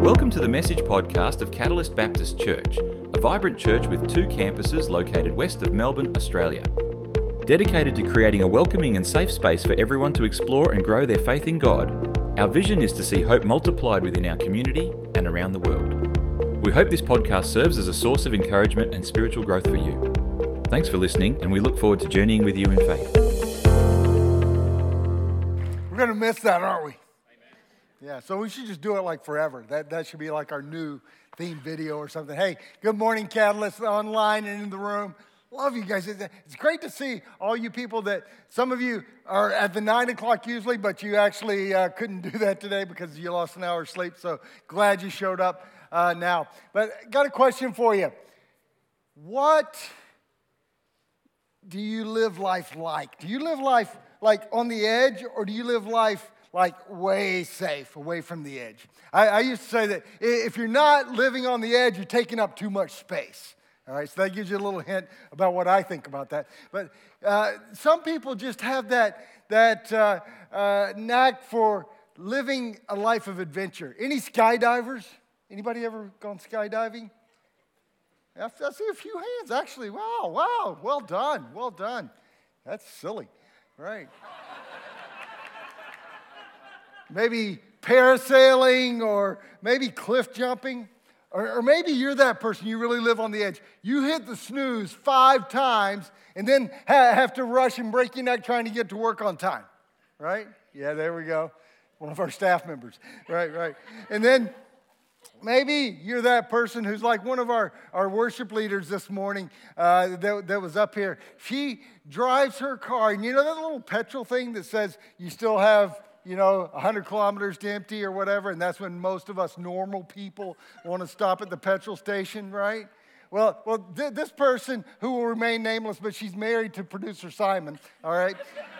Welcome to the Message podcast of Catalyst Baptist Church, a vibrant church with 2 campuses located west of Melbourne, Australia. Dedicated to creating a welcoming and safe space for everyone to explore and grow their faith in God, our vision is to see hope multiplied within our community and around the world. We hope this podcast serves as a source of encouragement and spiritual growth for you. Thanks for listening, and we look forward to journeying with you in faith. We're going to miss that, aren't we? Yeah, so we should just do it like forever. That should be like our new theme video or something. Hey, good morning, Catalyst, online and in the room. Love you guys. It's great to see all you people that some of you are at the 9 o'clock usually, but you actually couldn't do that today because you lost an hour's sleep. So glad you showed up now. But got a question for you. What do you live life like? Do you live life like on the edge, or do you live life like way safe, away from the edge? I used to say that if you're not living on the edge, you're taking up too much space. All right, so that gives you a little hint about what I think about that. But some people just have that knack for living a life of adventure. Any skydivers? Anybody ever gone skydiving? I see a few hands, actually. Wow, well done. That's silly, right? Maybe parasailing, or maybe cliff jumping, or maybe you're that person, you really live on the edge. You hit the snooze 5 times and then have to rush and break your neck trying to get to work on time, right? Yeah, there we go. One of our staff members, right. And then maybe you're that person who's like one of our worship leaders this morning that was up here. She drives her car, and you know that little petrol thing that says you still have 100 kilometers to empty or whatever, and that's when most of us normal people want to stop at the petrol station, right? Well, this person who will remain nameless, but she's married to producer Simon, all right?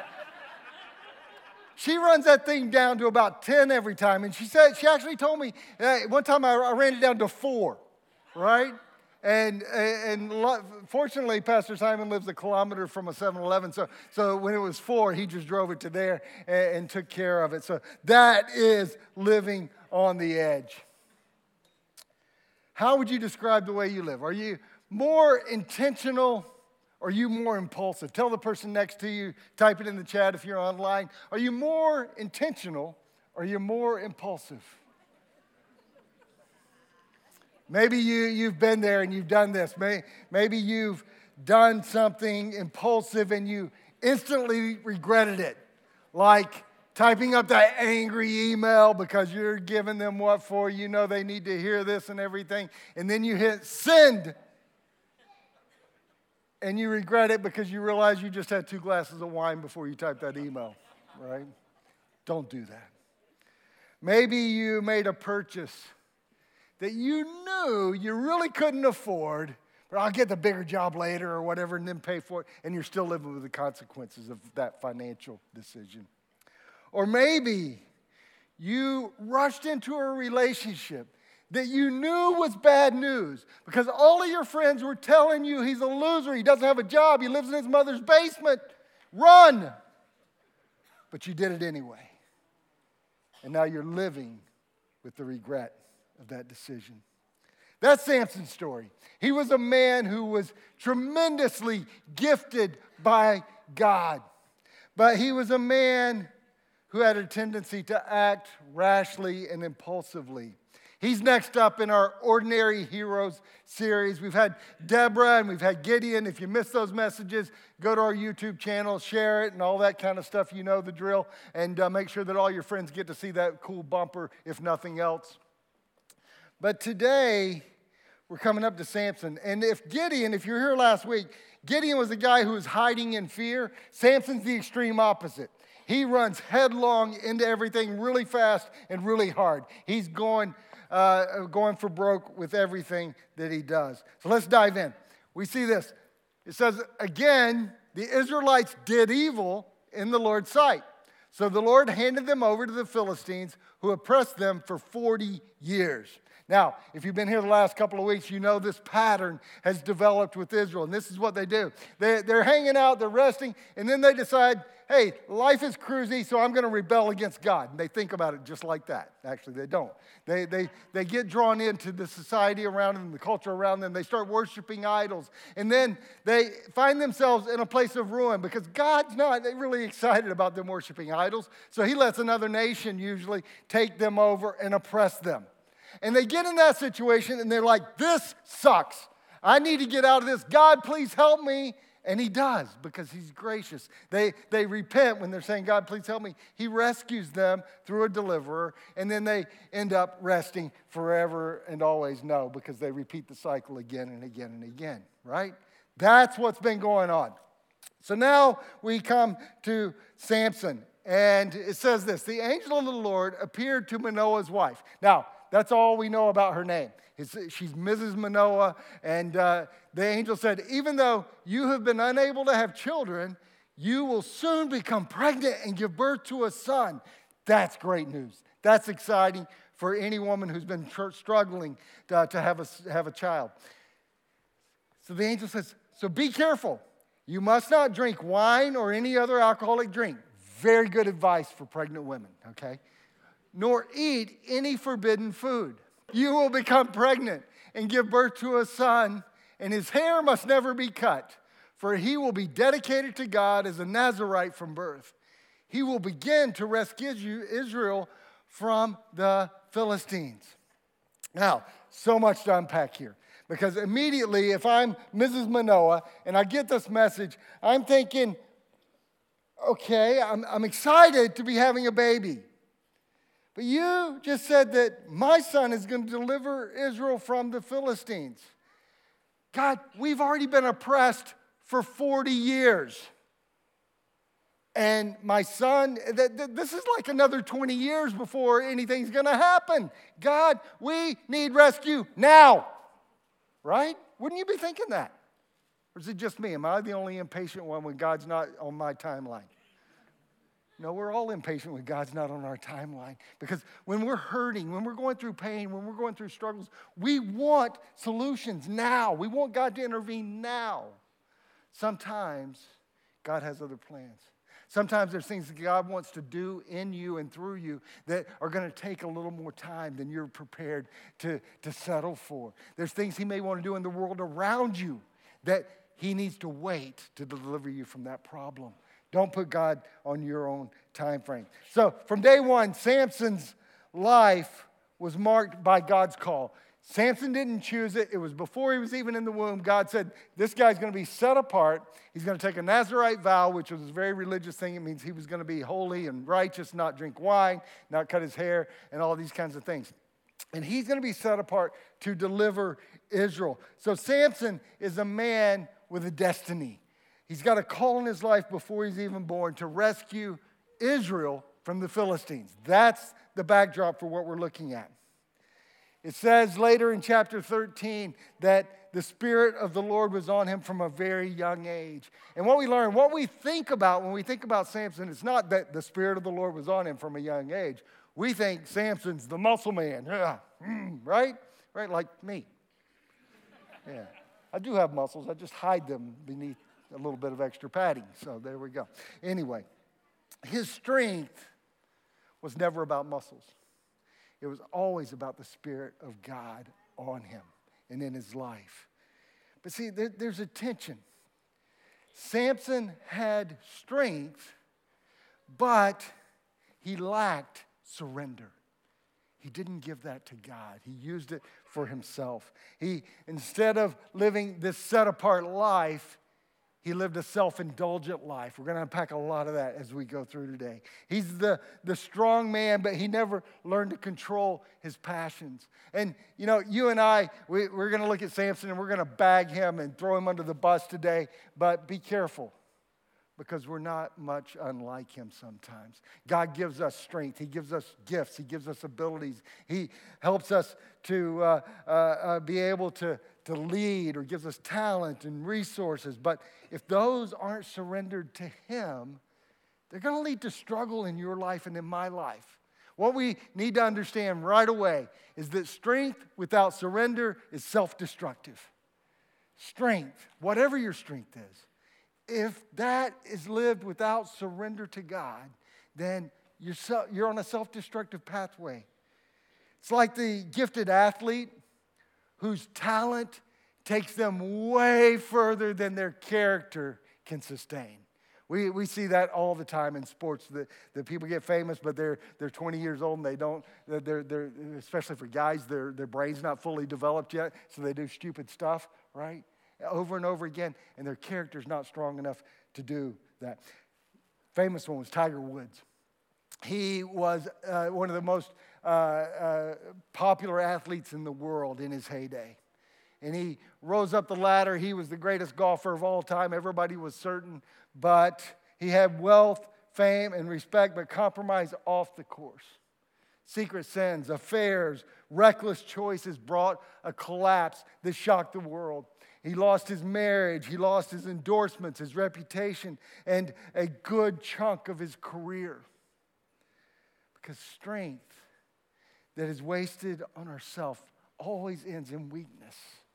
She runs that thing down to about 10 every time, and she actually told me, one time I ran it down to 4, right? And fortunately, Pastor Simon lives a kilometer from a 7-Eleven, so when it was 4, he just drove it to there and took care of it. So that is living on the edge. How would you describe the way you live? Are you more intentional, or are you more impulsive? Tell the person next to you, type it in the chat if you're online. Are you more intentional, or are you more impulsive? Maybe you've been there and you've done this. Maybe you've done something impulsive and you instantly regretted it. Like typing up that angry email because you're giving them what for. You know they need to hear this and everything. And then you hit send. And you regret it because you realize you just had 2 glasses of wine before you typed that email, right? Don't do that. Maybe you made a purchase that you knew you really couldn't afford, but I'll get the bigger job later or whatever and then pay for it, and you're still living with the consequences of that financial decision. Or maybe you rushed into a relationship that you knew was bad news because all of your friends were telling you he's a loser, he doesn't have a job, he lives in his mother's basement, run! But you did it anyway. And now you're living with the regret of that decision. That's Samson's story. He was a man who was tremendously gifted by God, but he was a man who had a tendency to act rashly and impulsively. He's next up in our Ordinary Heroes series. We've had Deborah and we've had Gideon. If you missed those messages, go to our YouTube channel, share it, and all that kind of stuff. You know the drill. And make sure that all your friends get to see that cool bumper, if nothing else. But today, we're coming up to Samson. And if you're here last week, Gideon was the guy who was hiding in fear. Samson's the extreme opposite. He runs headlong into everything really fast and really hard. He's going for broke with everything that he does. So let's dive in. We see this. It says, again, the Israelites did evil in the Lord's sight. So the Lord handed them over to the Philistines, who oppressed them for 40 years. Now, if you've been here the last couple of weeks, you know this pattern has developed with Israel, and this is what they do. They're hanging out, they're resting, and then they decide, hey, life is cruisy, so I'm going to rebel against God. And they think about it just like that. Actually, they don't. They get drawn into the society around them, the culture around them. They start worshiping idols, and then they find themselves in a place of ruin because God's not really excited about them worshiping idols, so he lets another nation usually take them over and oppress them. And they get in that situation, and they're like, this sucks. I need to get out of this. God, please help me. And he does, because he's gracious. They repent when they're saying, God, please help me. He rescues them through a deliverer, and then they end up resting forever and always. No, because they repeat the cycle again and again and again, right? That's what's been going on. So now we come to Samson, and it says this: the angel of the Lord appeared to Manoah's wife. Now, that's all we know about her name. She's Mrs. Manoah, and the angel said, even though you have been unable to have children, you will soon become pregnant and give birth to a son. That's great news. That's exciting for any woman who's been struggling to have a child. So the angel says, so be careful. You must not drink wine or any other alcoholic drink. Very good advice for pregnant women, okay? Nor eat any forbidden food. You will become pregnant and give birth to a son, and his hair must never be cut, for he will be dedicated to God as a Nazirite from birth. He will begin to rescue Israel from the Philistines. Now, so much to unpack here, because immediately, if I'm Mrs. Manoah and I get this message, I'm thinking, okay, I'm excited to be having a baby. But you just said that my son is going to deliver Israel from the Philistines. God, we've already been oppressed for 40 years. And my son, this is like another 20 years before anything's going to happen. God, we need rescue now. Right? Wouldn't you be thinking that? Or is it just me? Am I the only impatient one when God's not on my timeline? No, we're all impatient when God's not on our timeline. Because when we're hurting, when we're going through pain, when we're going through struggles, we want solutions now. We want God to intervene now. Sometimes God has other plans. Sometimes there's things that God wants to do in you and through you that are going to take a little more time than you're prepared to settle for. There's things he may want to do in the world around you that he needs to wait to deliver you from that problem. Don't put God on your own time frame. So from day one, Samson's life was marked by God's call. Samson didn't choose it. It was before he was even in the womb. God said, this guy's going to be set apart. He's going to take a Nazirite vow, which was a very religious thing. It means he was going to be holy and righteous, not drink wine, not cut his hair, and all these kinds of things. And he's going to be set apart to deliver Israel. So Samson is a man with a destiny. He's got a call in his life before he's even born to rescue Israel from the Philistines. That's the backdrop for what we're looking at. It says later in chapter 13 that the Spirit of the Lord was on him from a very young age. And what we learn, what we think about when we think about Samson, it's not that the Spirit of the Lord was on him from a young age. We think Samson's the muscle man, right? Right, like me. Yeah, I do have muscles. I just hide them beneath a little bit of extra padding. So there we go. Anyway, his strength was never about muscles. It was always about the Spirit of God on him and in his life. But see, there's a tension. Samson had strength, but he lacked surrender. He didn't give that to God. He used it for himself. Instead of living this set-apart life, he lived a self-indulgent life. We're going to unpack a lot of that as we go through today. He's the strong man, but he never learned to control his passions. And, you know, you and I, we're going to look at Samson and we're going to bag him and throw him under the bus today. But be careful, because we're not much unlike him sometimes. God gives us strength. He gives us gifts. He gives us abilities. He helps us to be able to lead, or gives us talent and resources. But if those aren't surrendered to him, they're going to lead to struggle in your life and in my life. What we need to understand right away is that strength without surrender is self-destructive. Strength, whatever your strength is, if that is lived without surrender to God, then you're on a self-destructive pathway. It's like the gifted athlete whose talent takes them way further than their character can sustain. We see that all the time in sports, that people get famous, but they're 20 years old and they're especially for guys, their brain's not fully developed yet, so they do stupid stuff, right? Over and over again, and their character's not strong enough to do that. Famous one was Tiger Woods. He was one of the most popular athletes in the world in his heyday. And he rose up the ladder. He was the greatest golfer of all time. Everybody was certain. But he had wealth, fame, and respect, but compromised off the course. Secret sins, affairs, reckless choices brought a collapse that shocked the world. He lost his marriage. He lost his endorsements, his reputation, and a good chunk of his career. Because strength that is wasted on ourselves always ends in weakness.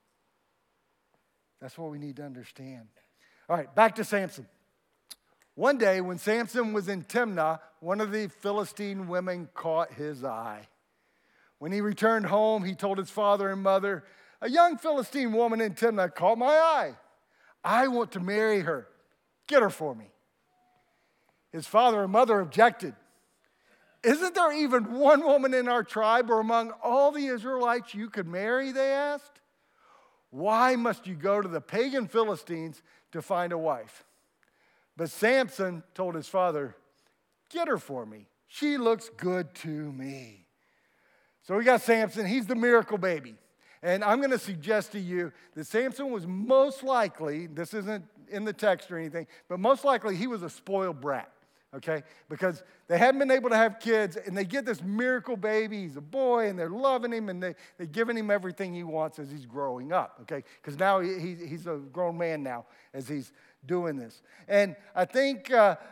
That's what we need to understand. All right, back to Samson. One day when Samson was in Timnah, one of the Philistine women caught his eye. When he returned home, he told his father and mother, "A young Philistine woman in Timnah caught my eye. I want to marry her. Get her for me." His father and mother objected. "Isn't there even one woman in our tribe or among all the Israelites you could marry?" they asked. "Why must you go to the pagan Philistines to find a wife?" But Samson told his father, "Get her for me. She looks good to me." So we got Samson. He's the miracle baby. And I'm going to suggest to you that Samson was most likely, this isn't in the text or anything, but most likely he was a spoiled brat. Okay, because they hadn't been able to have kids, and they get this miracle baby. He's a boy, and they're loving him, and they're giving him everything he wants as he's growing up. Okay, because now he's a grown man now as he's doing this. And I think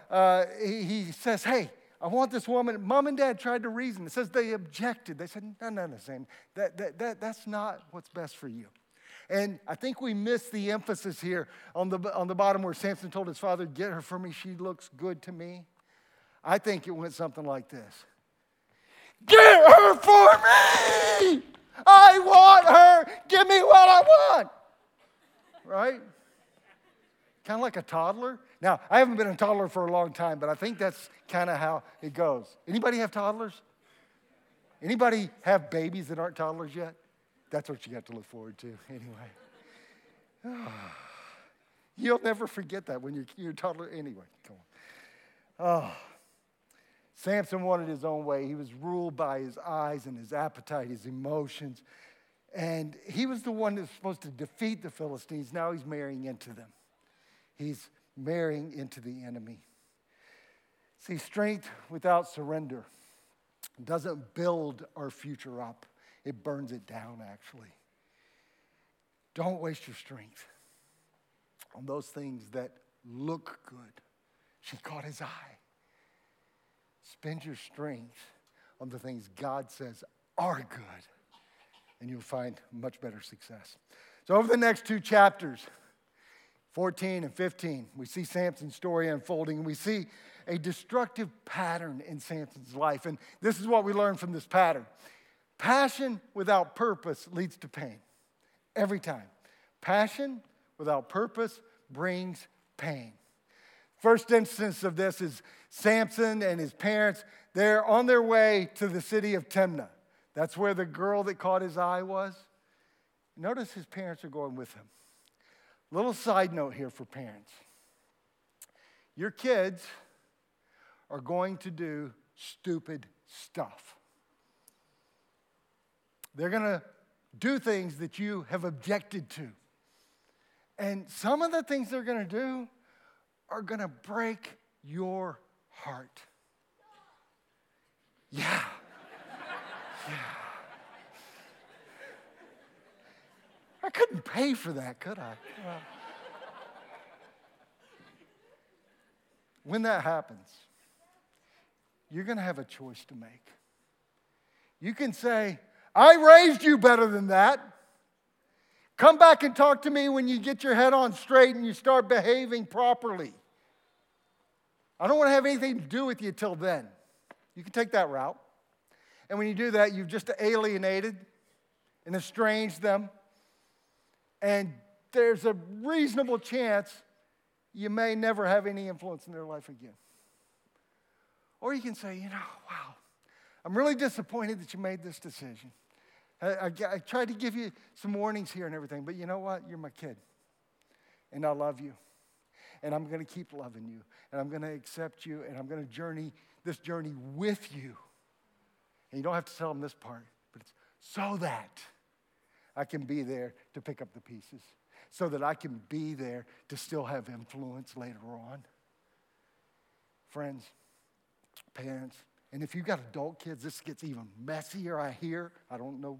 he says, "Hey, I want this woman." Mom and Dad tried to reason. It says they objected. They said, "No, Sam, that's not what's best for you." And I think we miss the emphasis here on the bottom where Samson told his father, "Get her for me. She looks good to me." I think it went something like this. "Get her for me! I want her! Give me what I want!" Right? Kind of like a toddler. Now, I haven't been a toddler for a long time, but I think that's kind of how it goes. Anybody have toddlers? Anybody have babies that aren't toddlers yet? That's what you got to look forward to anyway. You'll never forget that when you're a toddler. Anyway, come on. Samson wanted his own way. He was ruled by his eyes and his appetite, his emotions. And he was the one that was supposed to defeat the Philistines. Now he's marrying into them. He's marrying into the enemy. See, strength without surrender doesn't build our future up. It burns it down, actually. Don't waste your strength on those things that look good. She caught his eye. Spend your strength on the things God says are good, and you'll find much better success. So over the next 2 chapters, 14 and 15, we see Samson's story unfolding, and we see a destructive pattern in Samson's life. And this is what we learn from this pattern. Passion without purpose leads to pain. Every time. Passion without purpose brings pain. First instance of this is Samson and his parents. They're on their way to the city of Timnah. That's where the girl that caught his eye was. Notice his parents are going with him. Little side note here for parents. Your kids are going to do stupid stuff. They're going to do things that you have objected to. And some of the things they're going to do are going to break your heart. Yeah. I couldn't pay for that, could I? When that happens, you're going to have a choice to make. You can say, I raised you better than that. Come back and talk to me when you get your head on straight and you start behaving properly. I don't want to have anything to do with you till then. You can take that route. And when you do that, you've just alienated and estranged them. And there's a reasonable chance you may never have any influence in their life again. Or you can say, wow, I'm really disappointed that you made this decision. I tried to give you some warnings here and everything, but you know what? You're my kid. And I love you. And I'm going to keep loving you. And I'm going to accept you. And I'm going to journey this journey with you. And you don't have to tell them this part, but it's so that I can be there to pick up the pieces. So that I can be there to still have influence later on. Friends, parents, and if you've got adult kids, this gets even messier, I hear. I don't know.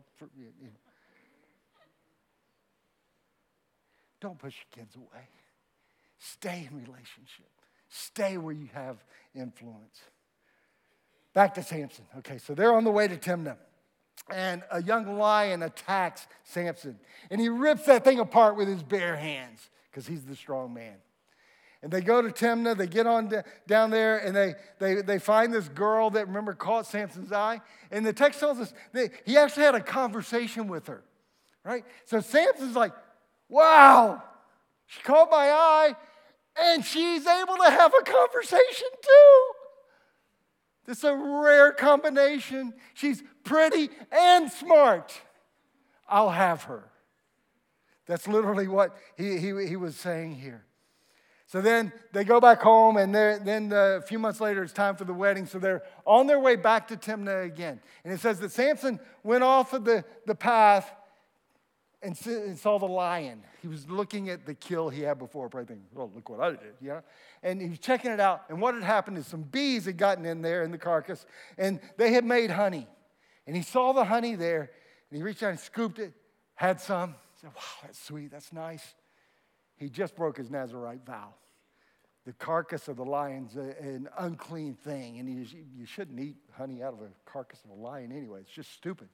Don't push your kids away. Stay in relationship. Stay where you have influence. Back to Samson. Okay, so they're on the way to Timnah. And a young lion attacks Samson. And he rips that thing apart with his bare hands because he's the strong man. And they go to Timnah. They get on down there, and they find this girl that, remember, caught Samson's eye. And the text tells us that he actually had a conversation with her, right? So Samson's like, wow, she caught my eye, and she's able to have a conversation too. This is a rare combination. She's pretty and smart. I'll have her. That's literally what he was saying here. So then they go back home, and then a few months later, it's time for the wedding. So they're on their way back to Timnah again. And it says that Samson went off of the path and saw the lion. He was looking at the kill he had before, probably thinking, oh, look what I did, yeah? And he was checking it out. And what had happened is some bees had gotten in there in the carcass, and they had made honey. And he saw the honey there, and he reached out and scooped it, had some. He said, wow, that's sweet, that's nice. He just broke his Nazirite vow. The carcass of the lion's an unclean thing, and you shouldn't eat honey out of a carcass of a lion anyway. It's just stupid.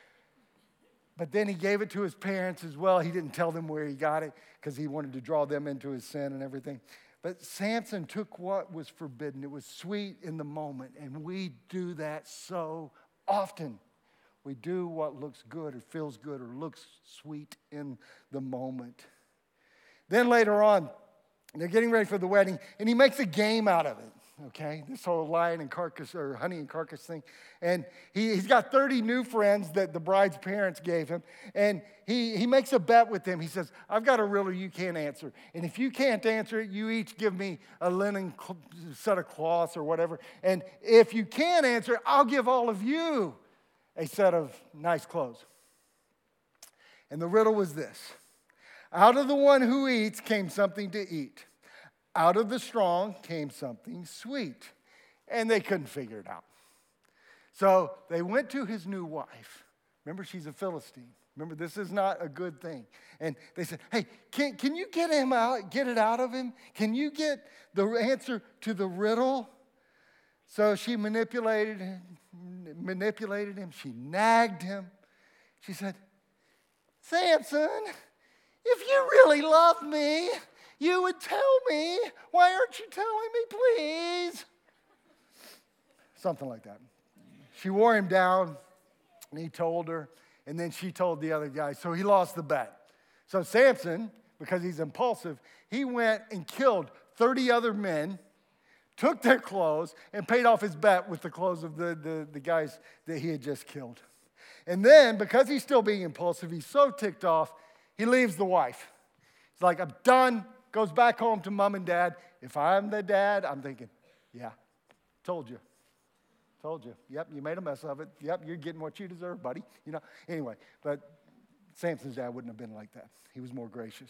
But then he gave it to his parents as well. He didn't tell them where he got it because he wanted to draw them into his sin and everything. But Samson took what was forbidden. It was sweet in the moment, and we do that so often. We do what looks good or feels good or looks sweet in the moment. Then later on, they're getting ready for the wedding, and he makes a game out of it, okay? This whole lion and carcass, or honey and carcass thing. And he's got 30 new friends that the bride's parents gave him, and he makes a bet with them. He says, I've got a riddle you can't answer, and if you can't answer it, you each give me a linen set of cloths or whatever, and if you can't answer it, I'll give all of you a set of nice clothes. And the riddle was this. Out of the one who eats came something to eat. Out of the strong came something sweet. And they couldn't figure it out. So they went to his new wife. Remember, she's a Philistine. Remember, this is not a good thing. And they said, hey, can you get him out, get it out of him? Can you get the answer to the riddle? So she manipulated him. She nagged him. She said, Samson, if you really love me, you would tell me. Why aren't you telling me, please? Something like that. She wore him down, and he told her, and then she told the other guy, so he lost the bet. So Samson, because he's impulsive, he went and killed 30 other men, took their clothes, and paid off his bet with the clothes of the guys that he had just killed. And then, because he's still being impulsive, he's so ticked off, he leaves the wife. He's like, I'm done, goes back home to mom and dad. If I'm the dad, I'm thinking, yeah, told you. Yep, you made a mess of it. Yep, you're getting what you deserve, buddy. Anyway, but Samson's dad wouldn't have been like that. He was more gracious.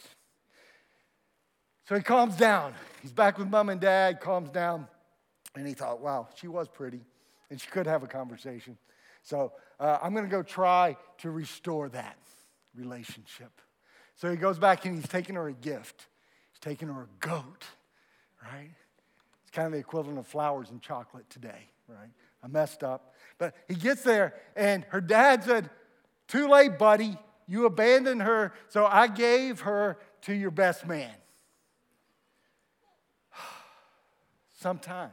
So he calms down. He's back with mom and dad, calms down. And he thought, wow, she was pretty. And she could have a conversation. So I'm going to go try to restore that relationship. So he goes back and he's taking her a gift. He's taking her a goat, right? It's kind of the equivalent of flowers and chocolate today, right? I messed up. But he gets there, and her dad said, too late, buddy. You abandoned her, so I gave her to your best man. Sometimes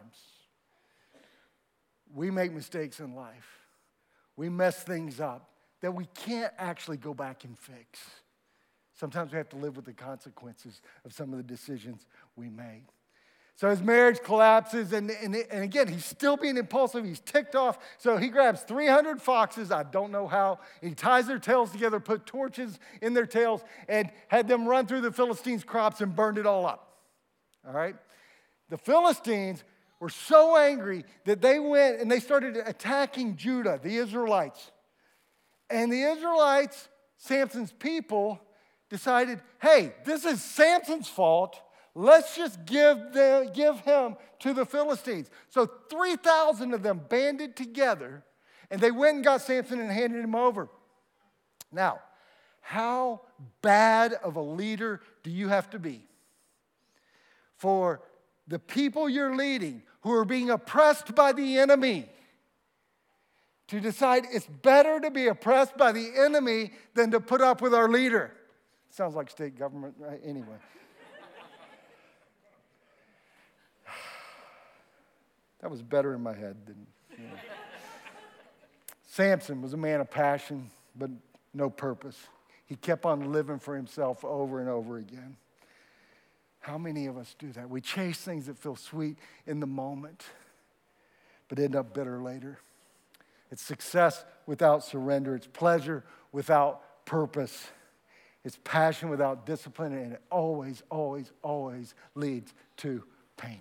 we make mistakes in life. We mess things up that we can't actually go back and fix. Sometimes we have to live with the consequences of some of the decisions we made. So his marriage collapses, and again, he's still being impulsive. He's ticked off. So he grabs 300 foxes, I don't know how, and he ties their tails together, put torches in their tails, and had them run through the Philistines' crops and burned it all up. All right? The Philistines were so angry that they went and they started attacking Judah, the Israelites. And the Israelites, Samson's people, decided, hey, this is Samson's fault. Let's just give him to the Philistines. So 3,000 of them banded together, and they went and got Samson and handed him over. Now, how bad of a leader do you have to be for the people you're leading who are being oppressed by the enemy to decide it's better to be oppressed by the enemy than to put up with our leader? Sounds like state government, right? Anyway. That was better in my head than, you know. Samson was a man of passion, but no purpose. He kept on living for himself over and over again. How many of us do that? We chase things that feel sweet in the moment, but end up bitter later. It's success without surrender. It's pleasure without purpose. It's passion without discipline, and it always, always, always leads to pain.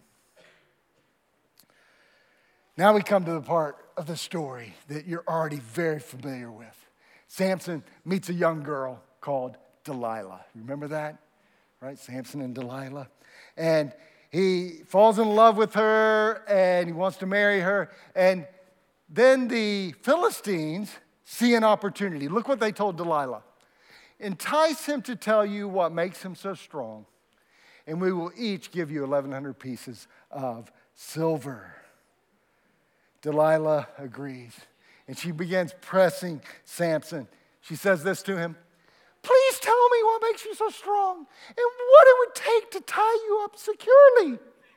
Now we come to the part of the story that you're already very familiar with. Samson meets a young girl called Delilah. Remember that? Right? Samson and Delilah. And he falls in love with her, and he wants to marry her. And then the Philistines see an opportunity. Look what they told Delilah. Entice him to tell you what makes him so strong, and we will each give you 1,100 pieces of silver. Delilah agrees, and she begins pressing Samson. She says this to him, please tell me what makes you so strong and what it would take to tie you up securely.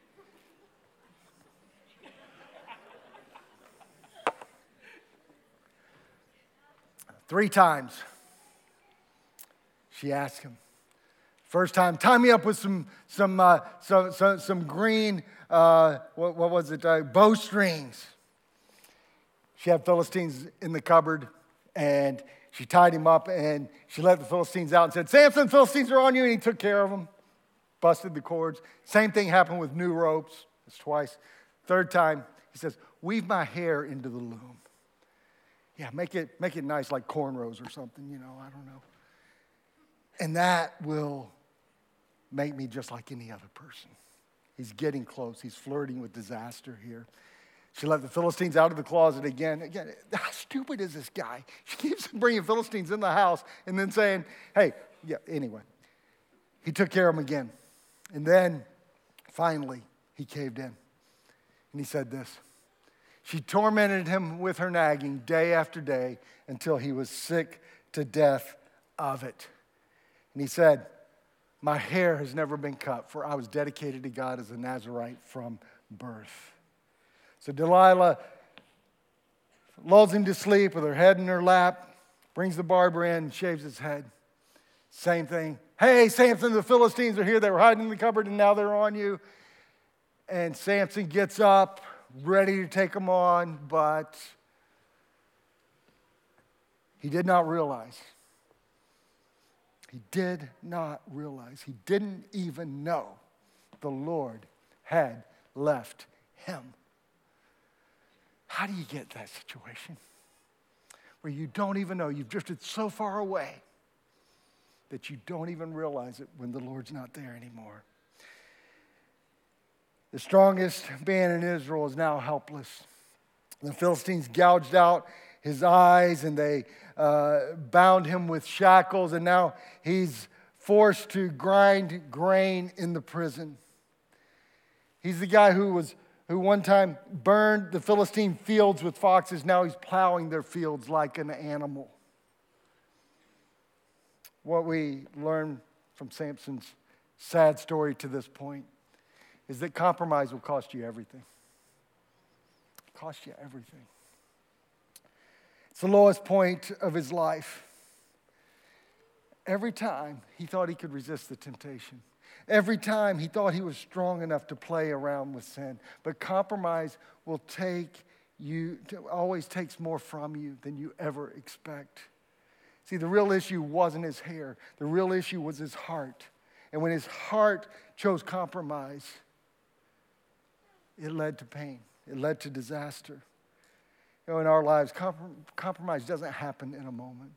Three times she asked him. First time, tie me up with some green, what was it, bowstrings. She had Philistines in the cupboard, and she tied him up, and she let the Philistines out and said, Samson, Philistines are on you, and he took care of them, busted the cords. Same thing happened with new ropes. That's twice. Third time, he says, weave my hair into the loom. Yeah, make it nice like cornrows or something, I don't know. And that will make me just like any other person. He's getting close. He's flirting with disaster here. She let the Philistines out of the closet again. Again, how stupid is this guy? She keeps bringing Philistines in the house and then saying, hey, yeah, anyway. He took care of them again. And then, finally, he caved in. And he said this. She tormented him with her nagging day after day until he was sick to death of it. And he said, my hair has never been cut, for I was dedicated to God as a Nazirite from birth. So Delilah lulls him to sleep with her head in her lap, brings the barber in, and shaves his head. Same thing. Hey, Samson, the Philistines are here. They were hiding in the cupboard, and now they're on you. And Samson gets up, ready to take them on, but he did not realize. He did not realize. He didn't even know the Lord had left him. How do you get that situation where you don't even know? You've drifted so far away that you don't even realize it when the Lord's not there anymore. The strongest man in Israel is now helpless. The Philistines gouged out his eyes, and they bound him with shackles, and now he's forced to grind grain in the prison. He's the guy who was who one time burned the Philistine fields with foxes, now he's plowing their fields like an animal. What we learn from Samson's sad story to this point is that compromise will cost you everything. Cost you everything. It's the lowest point of his life. Every time he thought he could resist the temptation. Every time he thought he was strong enough to play around with sin. But compromise will always takes more from you than you ever expect. See, the real issue wasn't his hair. The real issue was his heart. And when his heart chose compromise, it led to pain. It led to disaster. You know, in our lives, compromise doesn't happen in a moment.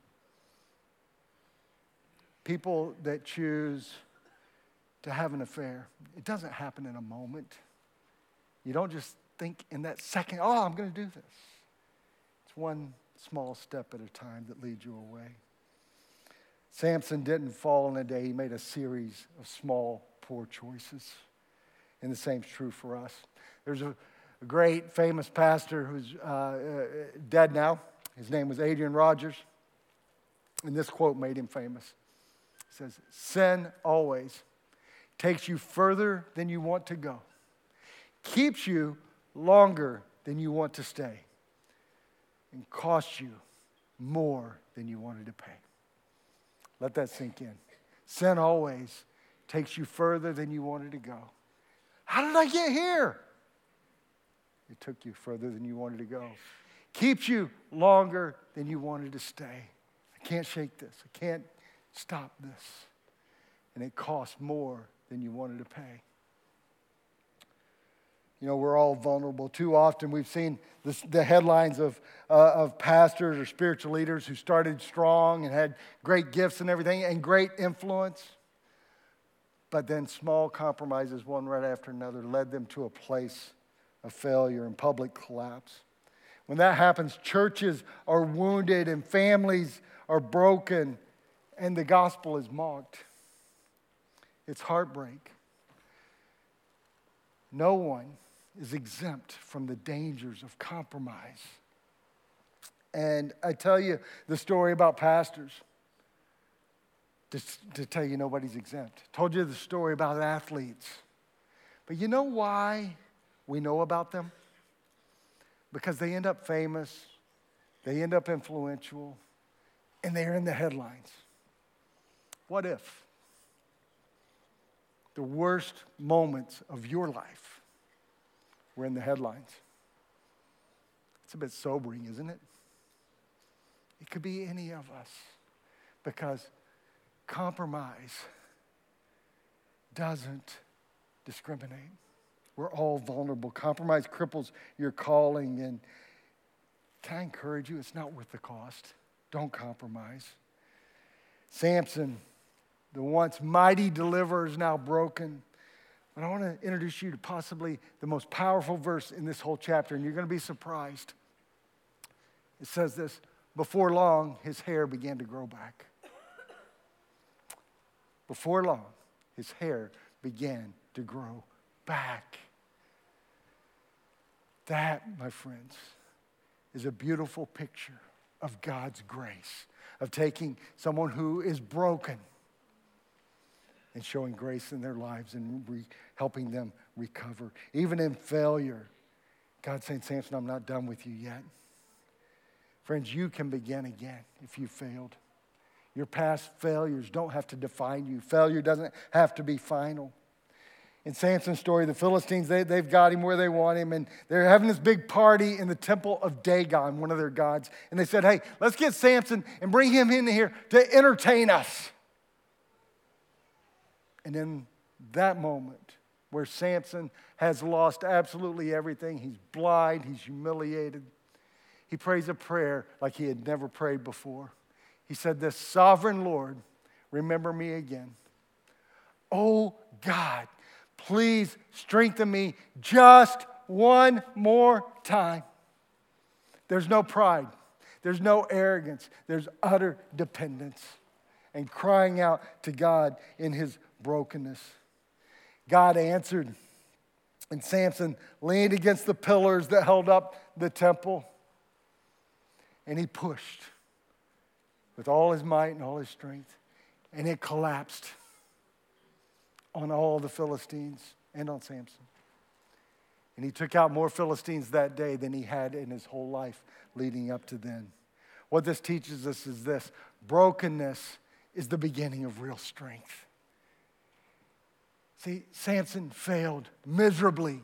People that choose to have an affair, it doesn't happen in a moment. You don't just think in that second, oh, I'm going to do this. It's one small step at a time that leads you away. Samson didn't fall in a day. He made a series of small, poor choices. And the same's true for us. There's a great, famous pastor who's dead now. His name was Adrian Rogers. And this quote made him famous. It says, "Sin always takes you further than you want to go, keeps you longer than you want to stay, and costs you more than you wanted to pay." Let that sink in. Sin always takes you further than you wanted to go. How did I get here? It took you further than you wanted to go. Keeps you longer than you wanted to stay. I can't shake this. I can't stop this. And it costs more than you wanted to pay. You know, we're all vulnerable. Too often we've seen the headlines of pastors or spiritual leaders who started strong and had great gifts and everything and great influence. But then small compromises, one right after another, led them to a place of failure and public collapse. When that happens, churches are wounded and families are broken and the gospel is mocked. It's heartbreak. No one is exempt from the dangers of compromise. And I tell you the story about pastors to tell you nobody's exempt. Told you the story about athletes. But you know why we know about them? Because they end up famous, they end up influential, and they're in the headlines. What if the worst moments of your life were in the headlines? It's a bit sobering, isn't it? It could be any of us, because compromise doesn't discriminate. We're all vulnerable. Compromise cripples your calling. And can I encourage you? It's not worth the cost. Don't compromise. Samson, the once mighty deliverer, is now broken. But I want to introduce you to possibly the most powerful verse in this whole chapter, and you're going to be surprised. It says this: before long, his hair began to grow back. Before long, his hair began to grow back. That, my friends, is a beautiful picture of God's grace, of taking someone who is broken and showing grace in their lives and helping them recover. Even in failure, God's saying, Samson, I'm not done with you yet. Friends, you can begin again if you failed. Your past failures don't have to define you. Failure doesn't have to be final. In Samson's story, the Philistines, they've got him where they want him, and they're having this big party in the temple of Dagon, one of their gods. And they said, hey, let's get Samson and bring him in here to entertain us. And in that moment where Samson has lost absolutely everything, he's blind, he's humiliated, he prays a prayer like he had never prayed before. He said this: Sovereign Lord, remember me again. Oh God, please strengthen me just one more time. There's no pride. There's no arrogance. There's utter dependence and crying out to God in his brokenness. God answered And Samson leaned against the pillars that held up the temple. And he pushed with all his might and all his strength. And it collapsed on all the Philistines and on Samson. And he took out more Philistines that day than he had in his whole life leading up to then. What this teaches us is this: brokenness is the beginning of real strength. See, Samson failed miserably,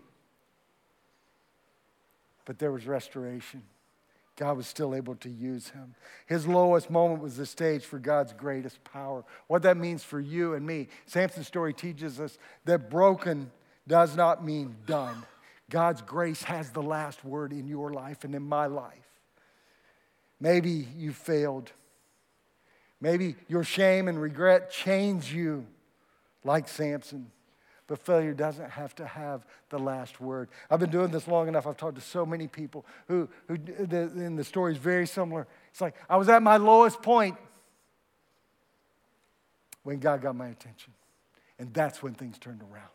but there was restoration. God was still able to use him. His lowest moment was the stage for God's greatest power. What that means for you and me, Samson's story teaches us that broken does not mean done. God's grace has the last word in your life and in my life. Maybe you failed. Maybe your shame and regret chains you like Samson. But failure doesn't have to have the last word. I've been doing this long enough. I've talked to so many people who and the story is very similar. It's like, I was at my lowest point when God got my attention. And that's when things turned around.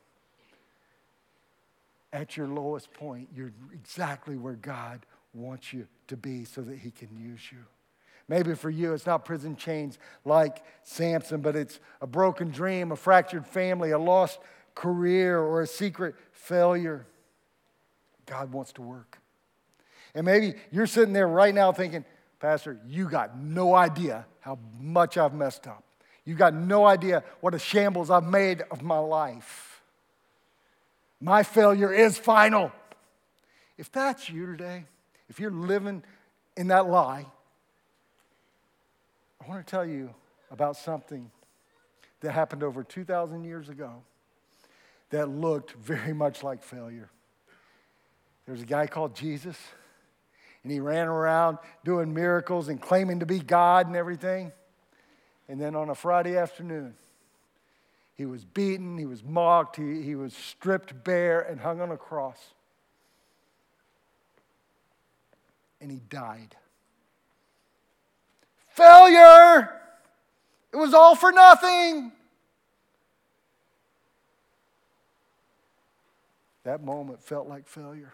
At your lowest point, you're exactly where God wants you to be so that he can use you. Maybe for you, it's not prison chains like Samson, but it's a broken dream, a fractured family, a lost career, or a secret failure. God wants to work. And maybe you're sitting there right now thinking, Pastor, you got no idea how much I've messed up. You got no idea what a shambles I've made of my life. My failure is final. If that's you today, if you're living in that lie, I want to tell you about something that happened over 2,000 years ago that looked very much like failure. There's a guy called Jesus, and he ran around doing miracles and claiming to be God and everything. And then on a Friday afternoon, he was beaten, he was mocked, he was stripped bare and hung on a cross. And he died. Failure! It was all for nothing. That moment felt like failure.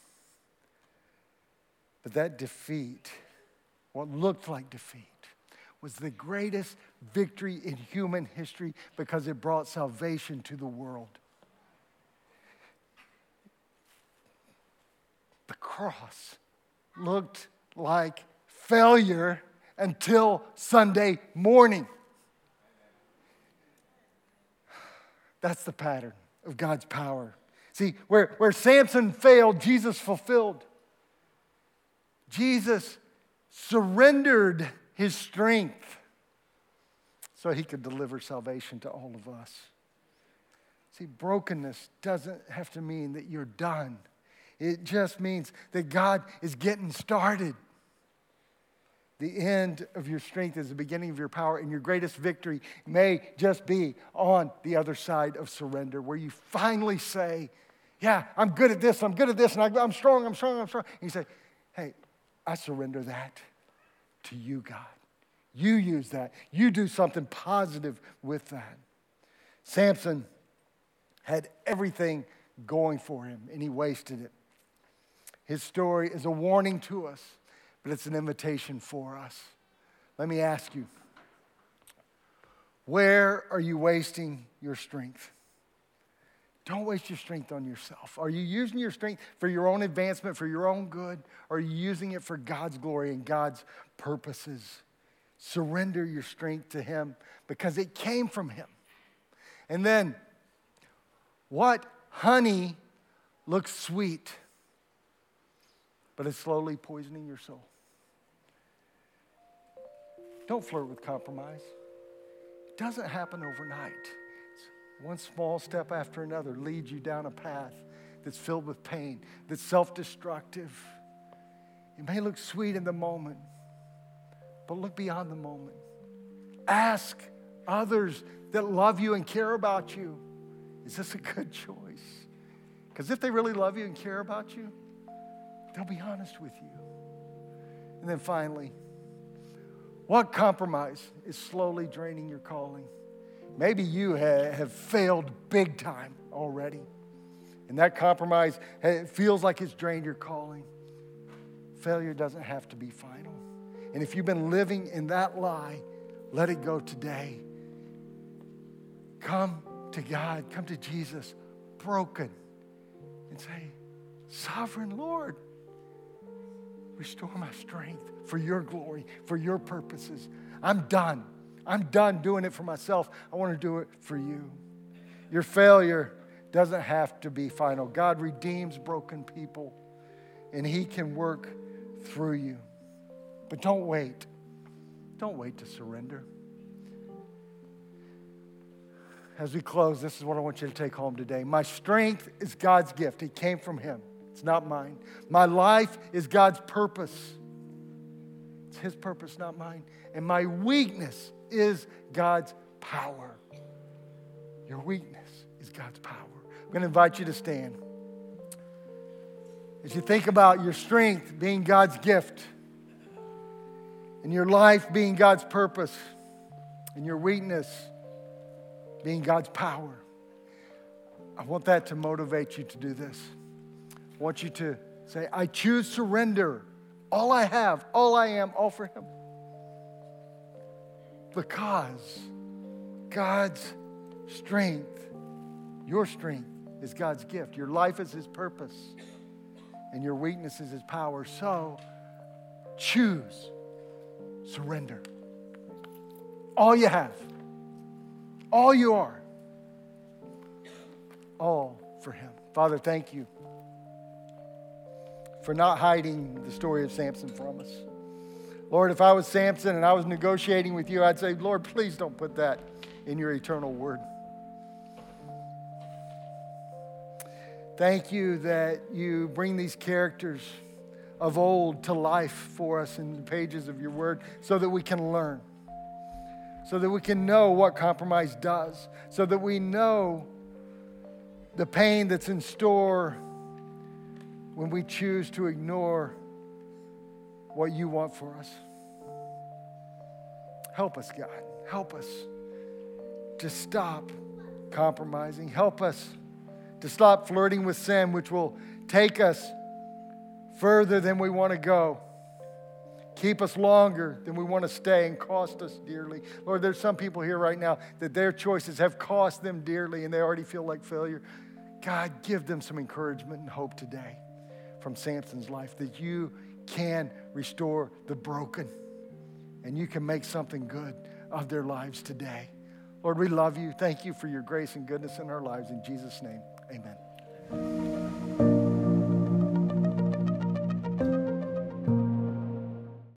But that defeat, what looked like defeat, was the greatest victory in human history because it brought salvation to the world. The cross looked like failure until Sunday morning. That's the pattern of God's power. See, where Samson failed, Jesus fulfilled. Jesus surrendered his strength so he could deliver salvation to all of us. See, brokenness doesn't have to mean that you're done. It just means that God is getting started. The end of your strength is the beginning of your power, and your greatest victory may just be on the other side of surrender, where you finally say, yeah, I'm good at this, and I'm strong. And you say, hey, I surrender that to you, God. You use that. You do something positive with that. Samson had everything going for him, and he wasted it. His story is a warning to us, but it's an invitation for us. Let me ask you, where are you wasting your strength? Don't waste your strength on yourself. Are you using your strength for your own advancement, for your own good? Or are you using it for God's glory and God's purposes? Surrender your strength to him because it came from him. And then, what honey looks sweet, but it's slowly poisoning your soul? Don't flirt with compromise. It doesn't happen overnight. One small step after another leads you down a path that's filled with pain, that's self-destructive. It may look sweet in the moment, but look beyond the moment. Ask others that love you and care about you, is this a good choice? Because if they really love you and care about you, they'll be honest with you. And then finally, what compromise is slowly draining your calling? Maybe you have failed big time already. and that compromise feels like it's drained your calling, failure doesn't have to be final. And if you've been living in that lie, let it go today. Come to God, come to Jesus, broken, and say, Sovereign Lord, restore my strength for your glory, for your purposes. I'm done. I'm done doing it for myself. I want to do it for you. Your failure doesn't have to be final. God redeems broken people, and He can work through you. But don't wait. Don't wait to surrender. As we close, this is what I want you to take home today. My strength is God's gift. It came from Him. It's not mine. My life is God's purpose. It's His purpose, not mine. And my weakness is God's power. Your weakness is God's power. I'm going to invite you to stand. As you think about your strength being God's gift, and your life being God's purpose, and your weakness being God's power, I want that to motivate you to do this. I want you to say, I choose surrender. All I have, all I am, all for Him. Because God's strength, your strength, is God's gift. Your life is His purpose, and your weakness is His power. So choose surrender. All you have, all you are, all for Him. Father, thank you for not hiding the story of Samson from us. Lord, if I was Samson and I was negotiating with you, I'd say, Lord, please don't put that in your eternal word. Thank you that you bring these characters of old to life for us in the pages of your word so that we can learn, so that we can know what compromise does, so that we know the pain that's in store when we choose to ignore what you want for us. Help us, God. Help us to stop compromising. Help us to stop flirting with sin, which will take us further than we want to go, keep us longer than we want to stay, and cost us dearly. Lord, there's some people here right now that their choices have cost them dearly and they already feel like failure. God, give them some encouragement and hope today from Samson's life that you can restore the broken and you can make something good of their lives today. Lord, we love you. Thank you for your grace and goodness in our lives. In Jesus' name, amen.